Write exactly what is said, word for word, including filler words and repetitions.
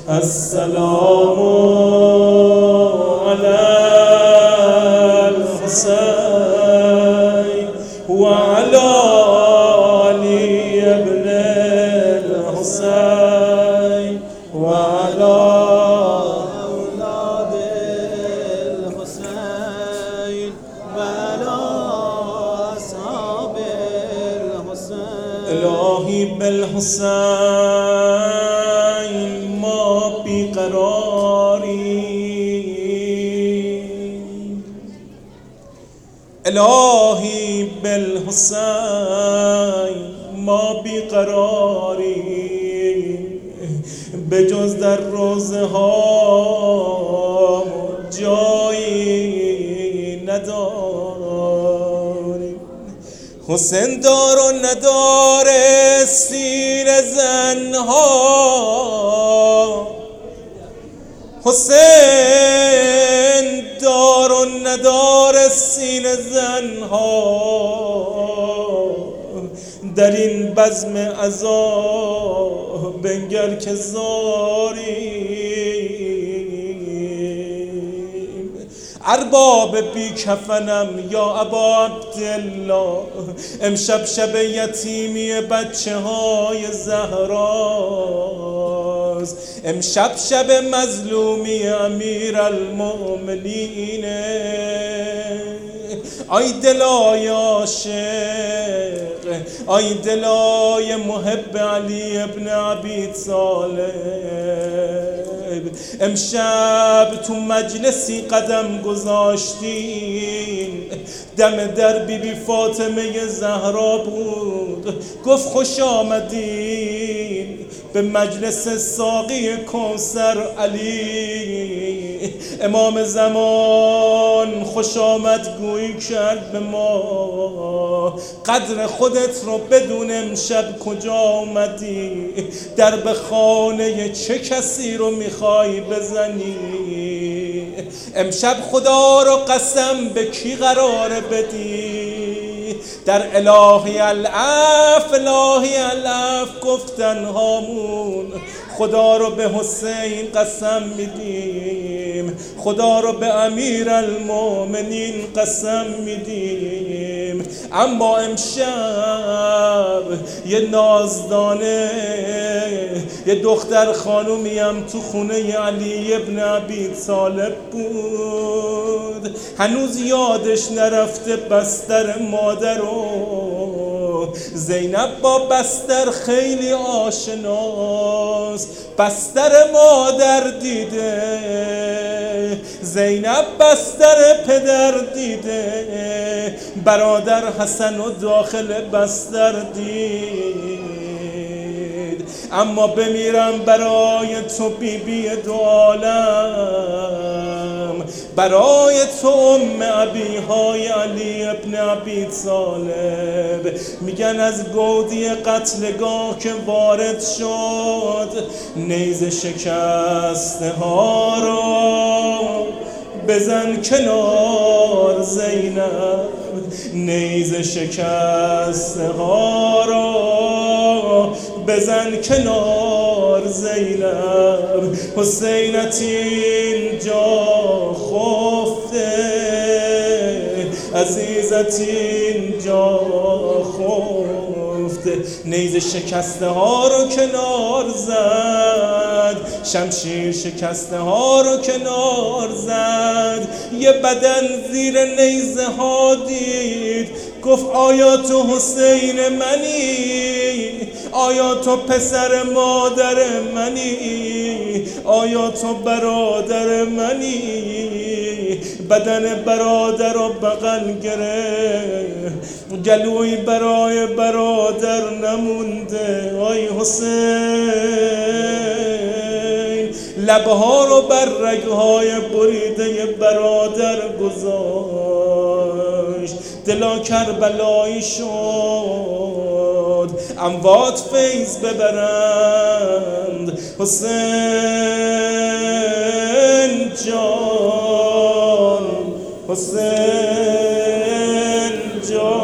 السلام علی الحسین و علی علی ابن الحسین و علی اولاد الحسین و علی اصحاب الحسین. الهی بالحسین ما بیقراریم، الهی بالحسین ما بیقراریم، به جز در روزه ها جایی نداریم. حسین دار و ندار سیر زنها، حسین دار و ندار سین زنها، در این بزم عذاب بنگر که زاریم. ارباب بی کفنم یا ابا عبدالله، امشب شب یتیمی بچه های زهراست، امشب شب مظلومی امیر المؤمنین. آی دلای عاشق، آی دلای محب علی ابن ابی طالب، امشب تو مجلسی قدم گذاشتین، دم در بی بی فاطمه زهرا بود، گفت خوش آمدین به مجلس ساقی کوثر علی. امام زمان خوش آمد گویی کرد به ما، قدر خودت رو بدون امشب کجا آمدی، در به خانه چه کسی رو میخوای بزنی. امشب خدا رو قسم به کی قرار بدی، در الهی العف الهی العف گفتن هامون، خدا رو به حسین قسم میدیم، خدا رو به امیر المؤمنین قسم میدیم. اما امشب یه نازدانه، یه دختر خانومی هم تو خونه علی ابن ابی طالب بود، هنوز یادش نرفته بستر مادر رو. زینب با بستر خیلی آشناست، بستر مادر دیده، زینب بستر پدر دیده، برادر حسن و داخل بستر دید. اما بمیرم برای تو بی بی دو عالم، برای تو ام ابی های علی ابن ابی طالب. میگن از گودی قتلگاه که وارد شد، نیزه شکسته ها رو بزن کنار زینب، نیزه شکسته ها رو بزن کنار زینب. حسینت اینجا خفته، عزیزت اینجا خفته، نیزه شکسته ها رو کنار زد، شمشیر شکسته ها رو کنار زد. یه بدن زیر نیزه ها دید، گفت آیا تو حسین منی، آیا تو پسر مادر منی، آیا تو برادر منی. بدن برادر رو بغل گرفت، گلوی برای برادر نمونده. آی حسین لبها رو بر رگهای بریده برادر گذاشت، دلا کربلایی شد، اموات فیض ببرند. حسین جان، حسین جان.